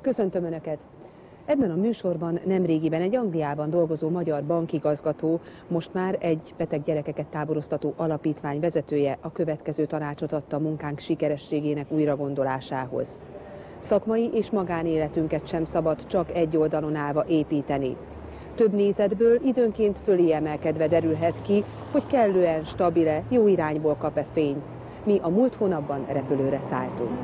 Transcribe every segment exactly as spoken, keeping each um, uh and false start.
Köszöntöm Önöket! Ebben a műsorban nemrégiben egy Angliában dolgozó magyar bankigazgató, most már egy beteg gyerekeket táboroztató alapítvány vezetője a következő tanácsot adta a munkánk sikerességének újragondolásához. Szakmai és magánéletünket sem szabad csak egy oldalon állva építeni. Több nézetből időnként fölé emelkedve derülhet ki, hogy kellően stabile, jó irányból kap-e fényt. Mi a múlt hónapban repülőre szálltunk.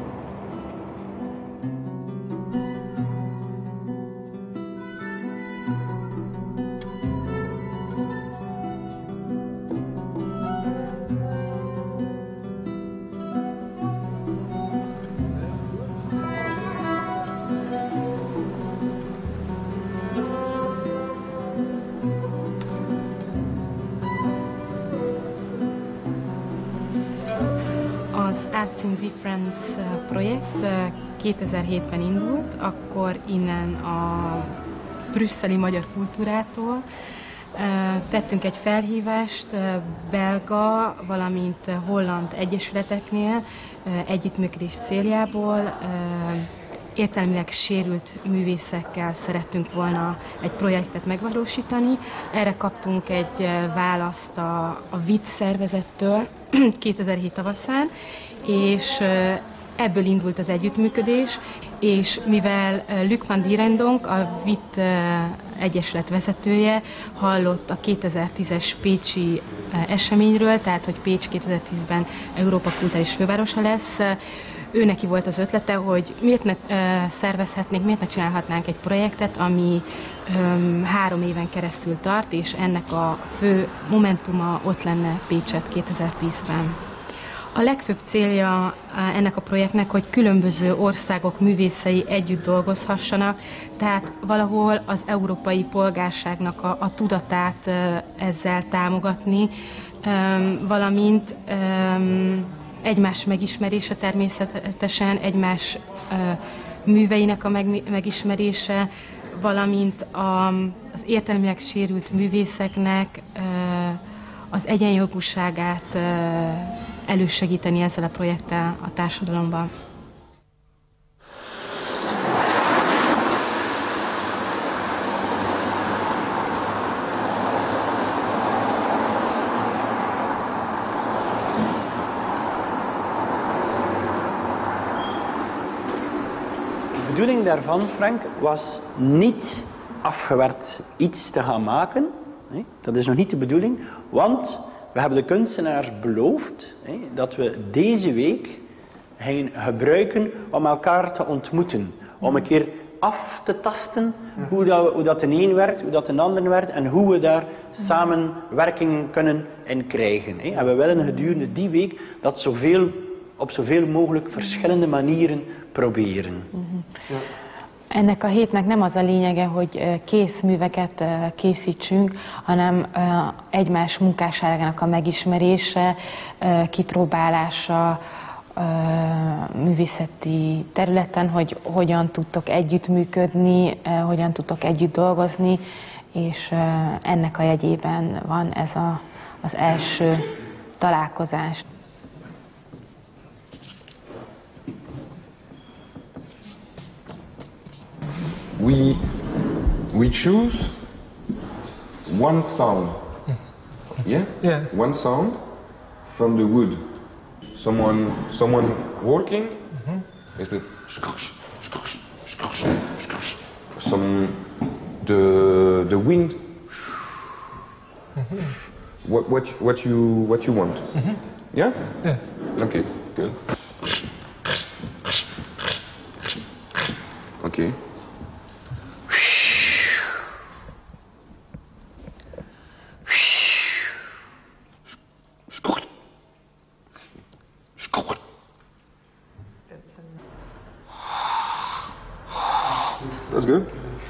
Arts in Difference projekt kétezer-hétben indult, akkor innen a brüsszeli magyar kultúrától tettünk egy felhívást belga, valamint holland egyesületeknél együttműködés céljából. Értelmileg sérült művészekkel szerettünk volna egy projektet megvalósítani. Erre kaptunk egy választ a, a vit szervezettől kétezer-hét tavaszán, és ebből indult az együttműködés, és mivel Luc van Dierendonck, a vit egyesület vezetője hallott a kétezer-tízes pécsi eseményről, tehát hogy Pécs kétezer-tízben Európa kulturális fővárosa lesz, ő neki volt az ötlete, hogy miért ne szervezhetnénk, miért ne csinálhatnánk egy projektet, ami um, három éven keresztül tart, és ennek a fő momentuma ott lenne Pécset kétezer-tízben. A legfőbb célja ennek a projektnek, hogy különböző országok művészei együtt dolgozhassanak, tehát valahol az európai polgárságnak a, a tudatát ezzel támogatni, um, valamint um, egymás megismerése természetesen, egymás uh, műveinek a meg, megismerése, valamint a, az értelmileg sérült művészeknek uh, az egyenjogúságát uh, elősegíteni ezzel a projekttel a társadalomban. De bedoeling daarvan, Frank, was niet afgewerkt iets te gaan maken. Nee, dat is nog niet de bedoeling, want we hebben de kunstenaars beloofd nee, dat we deze week gaan gebruiken om elkaar te ontmoeten. Om een keer af te tasten hoe dat, hoe dat de een werkt, hoe dat de ander werkt en hoe we daar samenwerking kunnen in krijgen. Nee. En we willen gedurende die week dat zoveel, op zoveel mogelijk verschillende manieren proberen. Mm-hmm. Ja. Ennek a hétnek nem az a lényege, hogy készműveket készítsünk, hanem egymás munkásságának a megismerése, kipróbálása művészeti területen, hogy hogyan tudtok együttműködni, hogyan tudtok együtt dolgozni, és ennek a jegyében van ez a, az első találkozás. We, we choose one sound, yeah? Yeah. One sound from the wood. Someone, someone walking, mm-hmm. It's some, the, the wind, mm-hmm. what, what, what, you, what you want, mm-hmm. Yeah? Yes. Okay, good. Okay. That's good.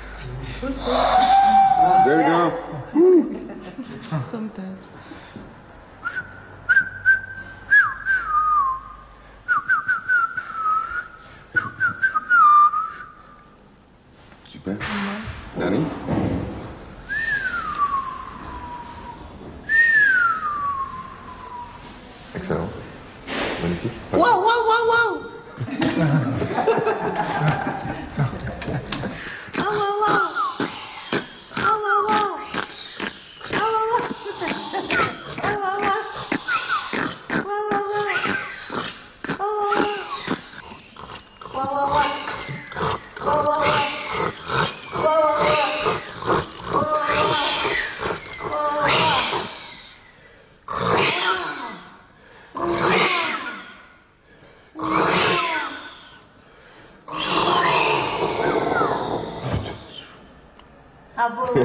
There we go. Sometimes. Super. Danny? Excellent. Magnifique. Wow, wow, wow, wow! Bravo.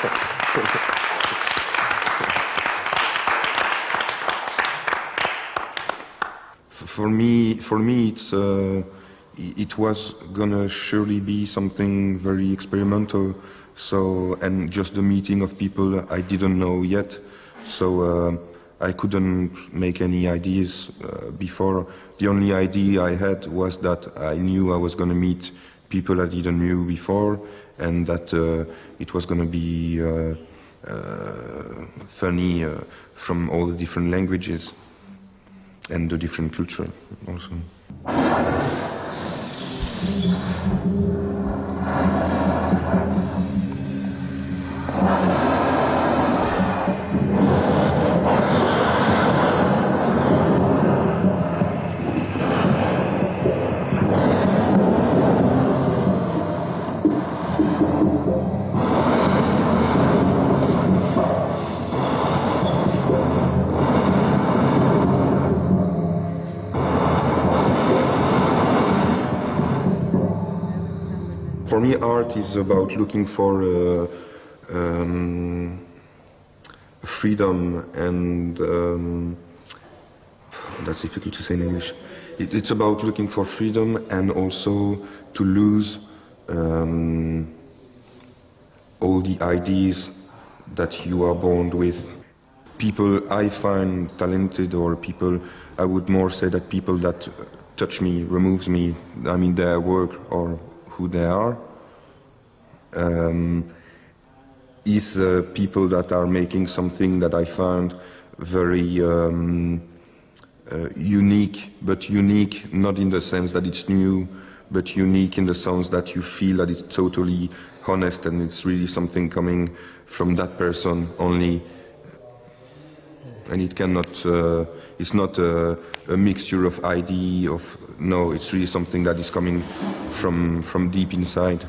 For me, for me, it's uh, it was gonna surely be something very experimental. So, and just the meeting of people I didn't know yet. So uh, I couldn't make any ideas uh, before. The only idea I had was that I knew I was gonna meet people I didn't knew before, and that uh, it was gonna be uh, uh, funny uh, from all the different languages and the different culture also. For me, art is about looking for uh, um, freedom, and um, that's difficult to say in English. It, it's about looking for freedom and also to lose um, all the ideas that you are born with. People I find talented, or people, I would more say that people that touch me, removes me, I mean their work or who they are, um, is uh, people that are making something that I find very um, uh, unique, but unique not in the sense that it's new, but unique in the sense that you feel that it's totally honest and it's really something coming from that person only. And it cannot, uh, it's not a, a mixture of idea, of, no, it's really something that is coming from, from deep inside.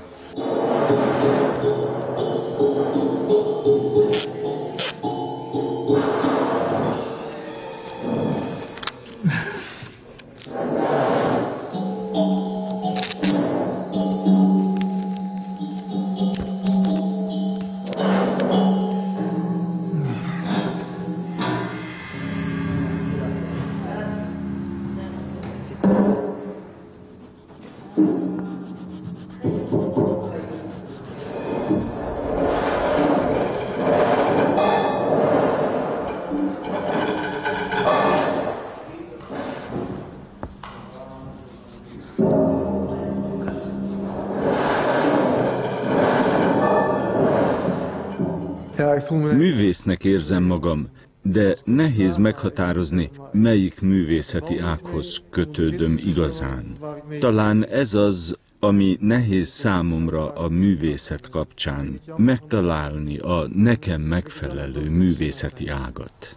Művésznek érzem magam, de nehéz meghatározni, melyik művészeti ághoz kötődöm igazán. Talán ez az, ami nehéz számomra a művészet kapcsán, megtalálni a nekem megfelelő művészeti ágat.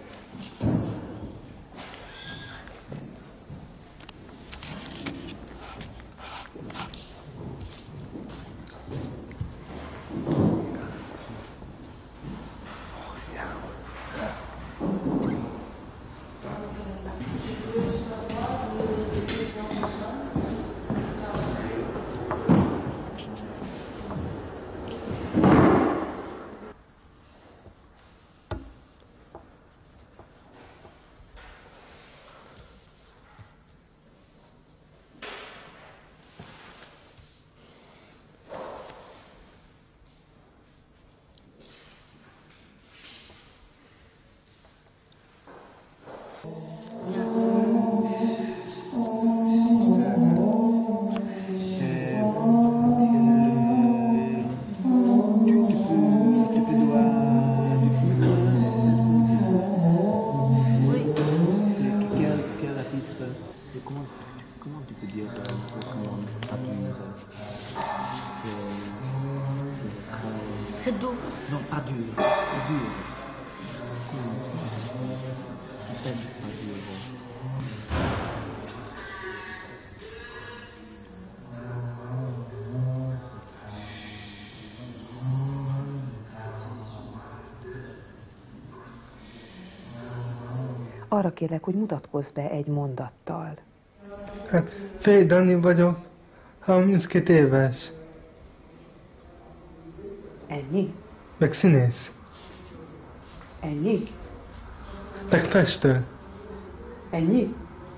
Arra kérlek, hogy mutatkozz be egy mondattal. Hát, Fély Dani vagyok, harminckét éves. Ennyi? meg színész, Ennyi? meg festő. Ennyi?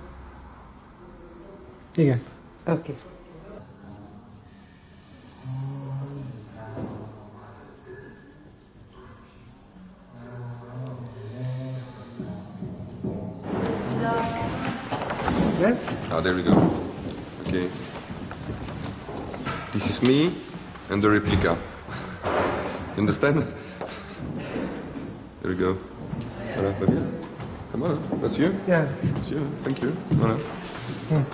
Igen. Oké. Okay. Yes? Ah, there we go. Okay. This is me and the replica. You understand? There we go. Voilà, t'as vu? Come on, that's you? Yeah. That's you, thank you. Voilà. Hmm.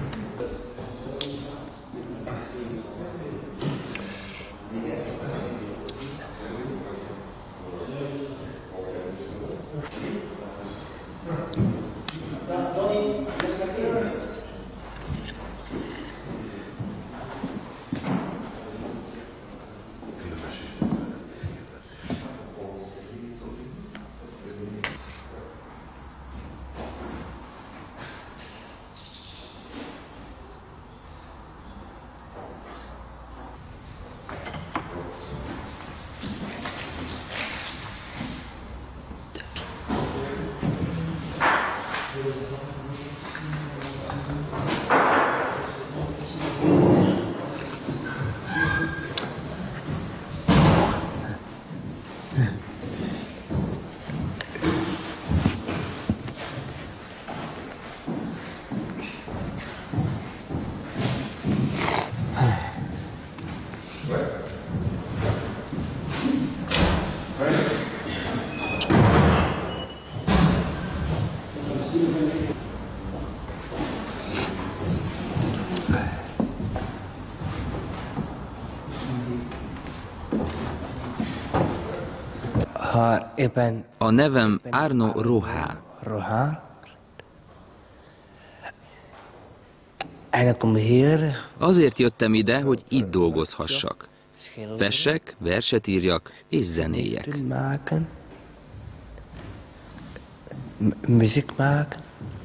Ha éppen A nevem Arno Rohá. Rohá. Eigenlijk om hier Azért jöttem ide, hogy itt dolgozhassak. Fessek, verset írjak és zenéljek. te maken, m- muziek maken.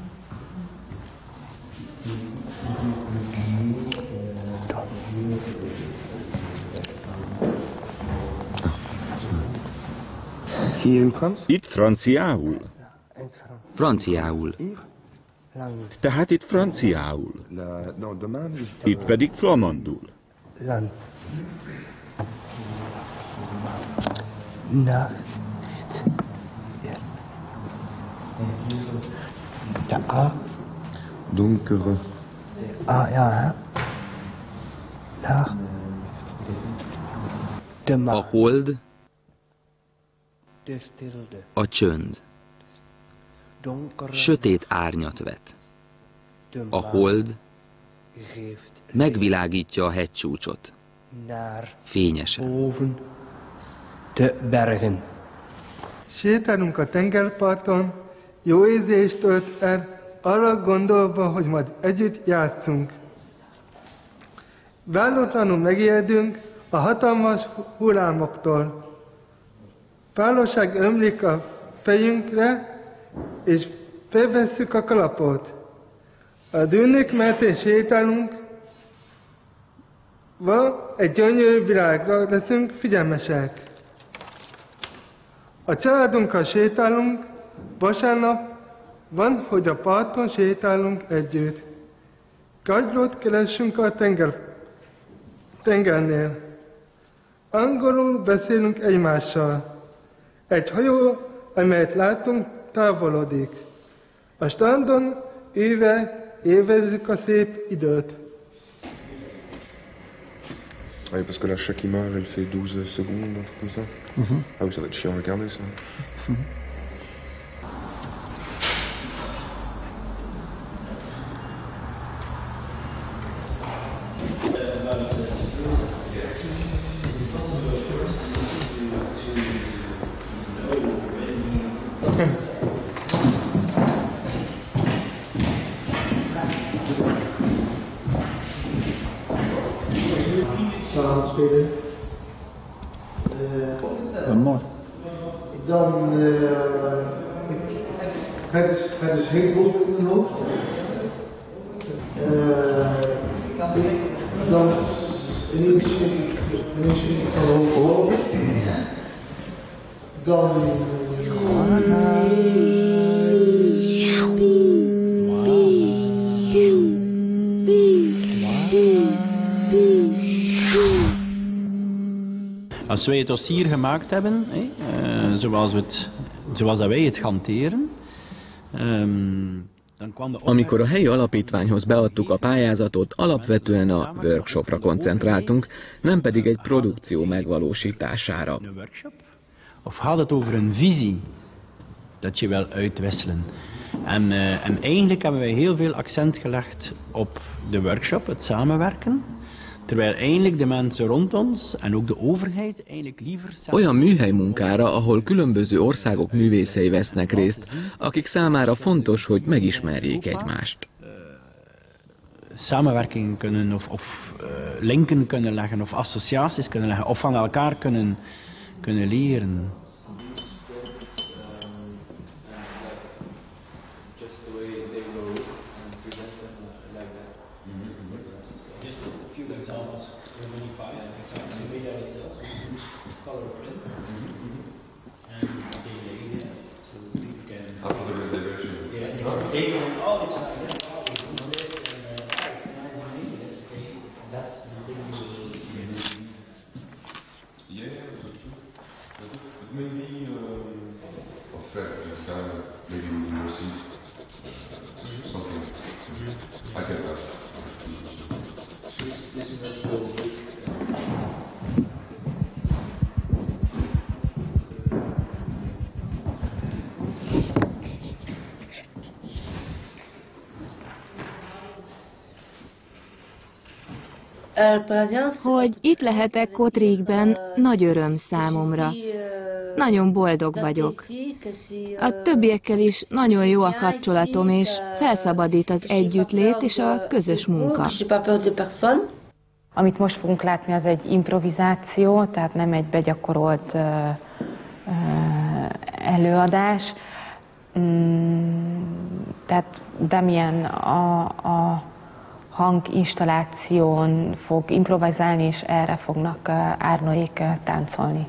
Hier in Frans? Itt franciául? Franciául. Lang, Tehát itt franciául. La, non, de maan is... Itt pedig flamandul. lang. Nacht. Ja. De A. Donkere. Ah, ja, hè. Nacht. De A ma. hold, De stilte. a csönd. Donkere. Sötét árnyat vet. De A maan hold geeft megvilágítja a hegycsúcsot. naar Fényesen. boven de bergen. Sétálunk a tengerparton, jó érzést tölt el, arra gondolva, hogy majd együtt játszunk. Vállótlanul megijedünk a hatalmas hullámoktól. Fállóság ömlik a fejünkre, és felvesszük a kalapot. A dűnök mentén sétálunk, van egy gyönyörű világra leszünk figyelmesek. A családunkkal sétálunk, vasárnap van, hogy a parton sétálunk együtt. Kagylót keresünk a tenger, tengernél. Angolul beszélünk egymással. Egy hajó, amelyet látunk, távolodik. A strandon ülve élvezzük a szép időt. Oui, parce que là, chaque image, elle fait douze secondes, un truc comme ça. Mhm. Ah oui, ça va être chiant à regarder, ça. Spelen. Wat mooi. Dan uh, het is, het is heel goed in mijn hoofd. Uh, dan Als wij het dossier gemaakt hebben, hè, uh, zoals, we het, zoals wij het hanteren, um, dan kwam de... Amikor a helyi alapítványhoz beadtuk a pályázatot, alapvetően a workshopra koncentráltunk, nem pedig egy produkció megvalósítására. Of gaat het over een visie dat je wil uitwisselen? En, uh, en eigenlijk hebben wij heel veel accent gelegd op de workshop, het samenwerken. Terwijl eigenlijk de mensen rond ons en ook de overheid eigenlijk liever... Olyan műhelymunkára, ahol különböző országok művészei vesznek részt, akik számára fontos, hogy megismerjék egymást. Samenwerking kunnen of, of uh, linken kunnen leggen of associaties kunnen leggen of van elkaar kunnen, kunnen leren. Hogy itt lehetek Kotrikben, nagy öröm számomra. Nagyon boldog vagyok. A többiekkel is nagyon jó a kapcsolatom, és felszabadít az együttlét és a közös munka. Amit most fogunk látni, az egy improvizáció, tehát nem egy begyakorolt uh, uh, előadás. Mm, tehát Damien a, a hanginstalláción fog improvizálni, és erre fognak Árnoék táncolni.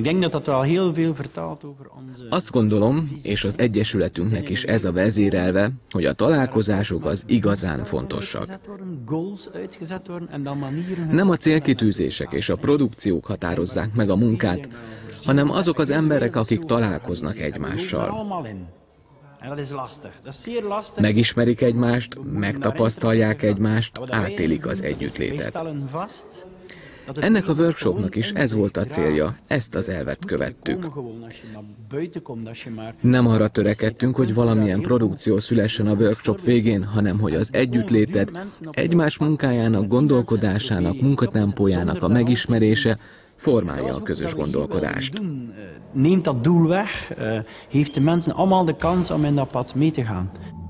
Azt gondolom, és az Egyesületünknek is ez a vezérelve, hogy a találkozások az igazán fontosak. Nem a célkitűzések és a produkciók határozzák meg a munkát, hanem azok az emberek, akik találkoznak egymással. Megismerik egymást, megtapasztalják egymást, átélik az együttlétet. Ennek a workshopnak is ez volt a célja, ezt az elvet követtük. Nem arra törekedtünk, hogy valamilyen produkció szülessen a workshop végén, hanem hogy az együttléted, egymás munkájának, gondolkodásának, munkatempójának a megismerése formálja a közös gondolkodást. Neemt dat doel weg, heeft de mensen allemaal de kans om in dat pad mee te gaan.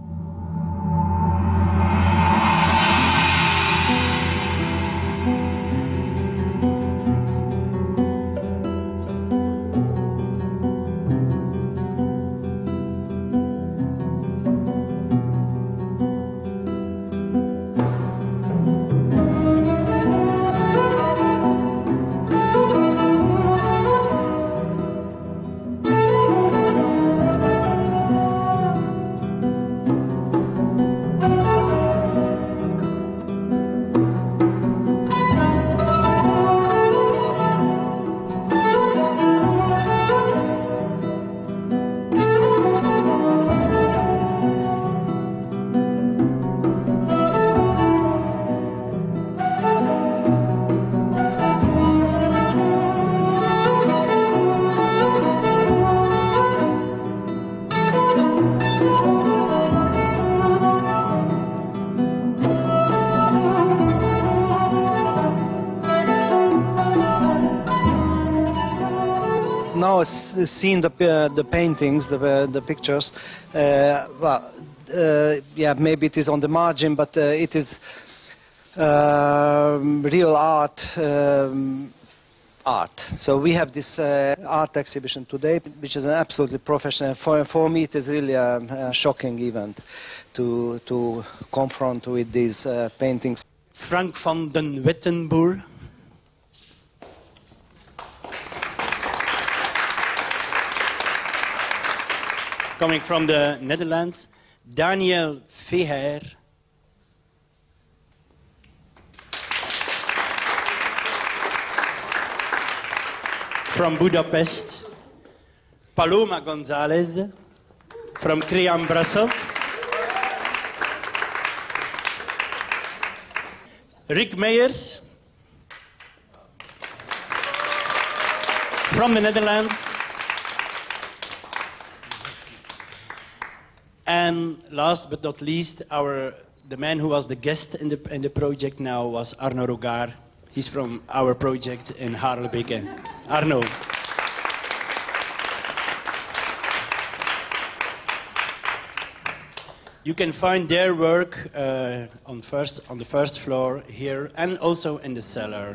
Now seeing the uh, the paintings, the uh, the pictures, uh, well, uh, yeah, maybe it is on the margin, but uh, it is uh, real art. Um, art. So we have this uh, art exhibition today, which is an absolutely professional. For, for me, it is really a, a shocking event to to confront with these uh, paintings. Frank van den Wittenboer. Coming from the Netherlands, Daniel Veher. From Budapest, Paloma Gonzalez. From Cream Brussels. Rick Meyers. From the Netherlands. And last but not least, our, the man who was the guest in the, in the project now was Arno Rogaar. He's from our project in Harelbeke. Arno. You can find their work uh, on, first, on the first floor here and also in the cellar.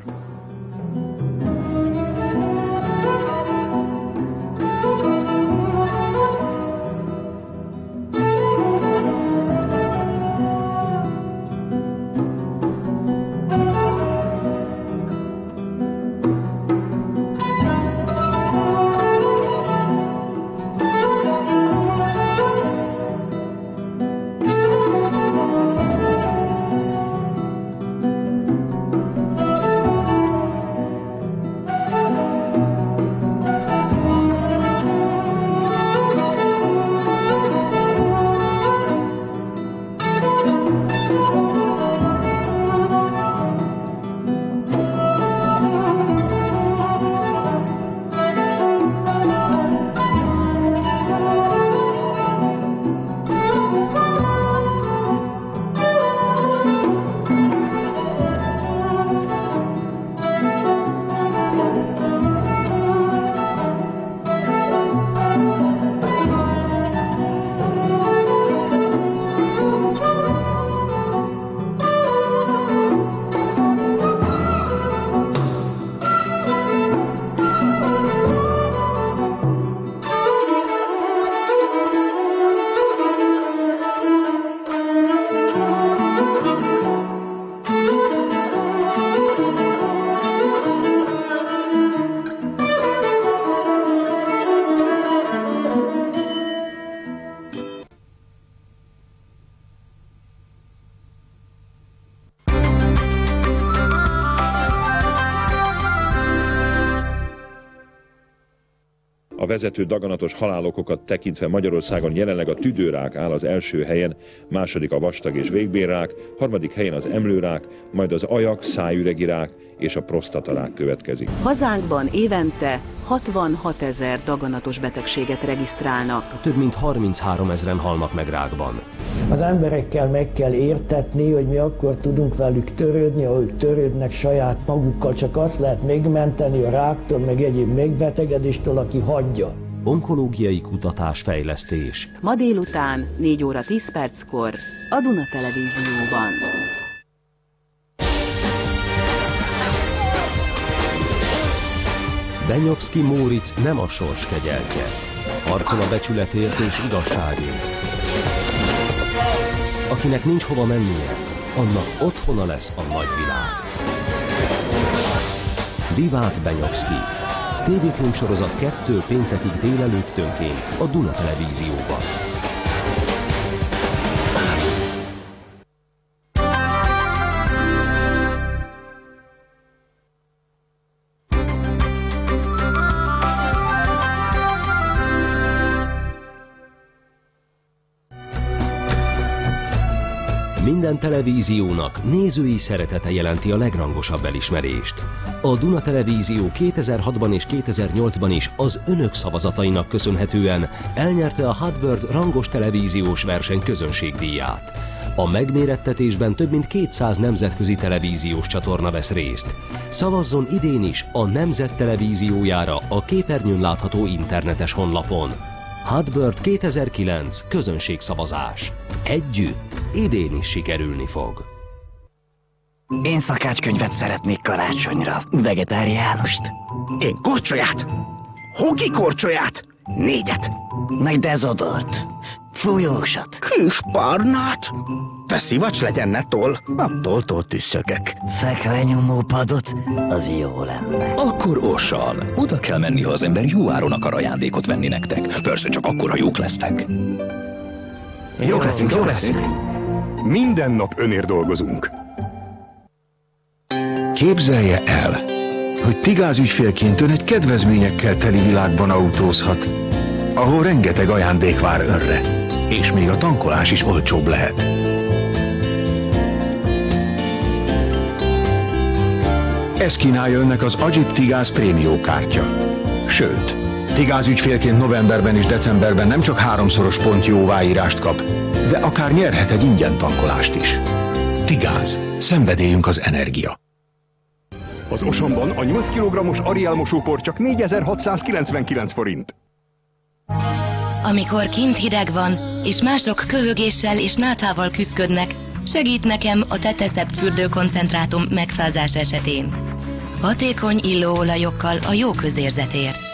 A vezető daganatos halálokokat tekintve Magyarországon jelenleg a tüdőrák áll az első helyen, második a vastag- és végbélrák, harmadik helyen az emlőrák, majd az ajak, szájüregi rák és a prosztatarák következik. Hazánkban évente hatvanhatezer daganatos betegséget regisztrálnak. Több mint harminchárom ezren halnak meg rákban. Az emberekkel meg kell értetni, hogy mi akkor tudunk velük törődni, ahogy törődnek saját magukkal, csak azt lehet megmenteni a ráktól, meg egyéb megbetegedéstől, aki hagyja. Onkológiai kutatás, fejlesztés. Ma délután négy óra tíz perckor a Duna Televízióban. Benyovszky Móricz nem a sors kegyeltje. Harcol a becsületért és igazságért. Akinek nincs hova mennie, annak otthona lesz a nagyvilág. Vivát Benyovszky. té vé sorozat kettő péntekig délelőttönként a Duna Televízióban. Minden televíziónak nézői szeretete jelenti a legrangosabb elismerést. A Duna Televízió kétezer-hatban és kétezer-nyolcban is az önök szavazatainak köszönhetően elnyerte a Hotbird rangos televíziós verseny közönségdíját. A megmérettetésben több mint kétszáz nemzetközi televíziós csatorna vesz részt. Szavazzon idén is a Nemzet televíziójára a képernyőn látható internetes honlapon. Hotbird kétezer-kilenc közönségszavazás. Együtt idén is sikerülni fog. Én szakácskönyvet szeretnék karácsonyra. Vegetáriánust. Én korcsolyát. Hoki korcsolyát. Négyet. Meg dezodort. Fújósat. Kősparnát. Te szivacs legyen, ne toll. Nem tolltól tüsszögök. Fekvenyomópadot, az jó lenne. Akkor Osan. Oda kell menni, ha az ember jó áron akar ajándékot venni nektek. Persze csak akkor, ha jók lesztek. Jók leszünk, jók leszünk. Minden nap önért dolgozunk. Képzelje el, hogy Tigáz ügyfélként ön egy kedvezményekkel teli világban autózhat, ahol rengeteg ajándék vár önre, és még a tankolás is olcsóbb lehet. Ezt kínálja önnek az Agip Tigáz prémió kártya. Sőt, Tigáz ügyfélként novemberben és decemberben nem csak háromszoros pont jóváírást kap, de akár nyerhet egy ingyen tankolást is. Tigáz. Szenvedélyünk az energia. Az Osanban a nyolc kilogrammos Ariel mosópor csak négyezer-hatszázkilencvenkilenc forint. Amikor kint hideg van, és mások köhögéssel és náthával küszködnek, segít nekem a Teteszept fürdőkoncentrátum megfázás esetén. Hatékony illóolajokkal a jó közérzetért.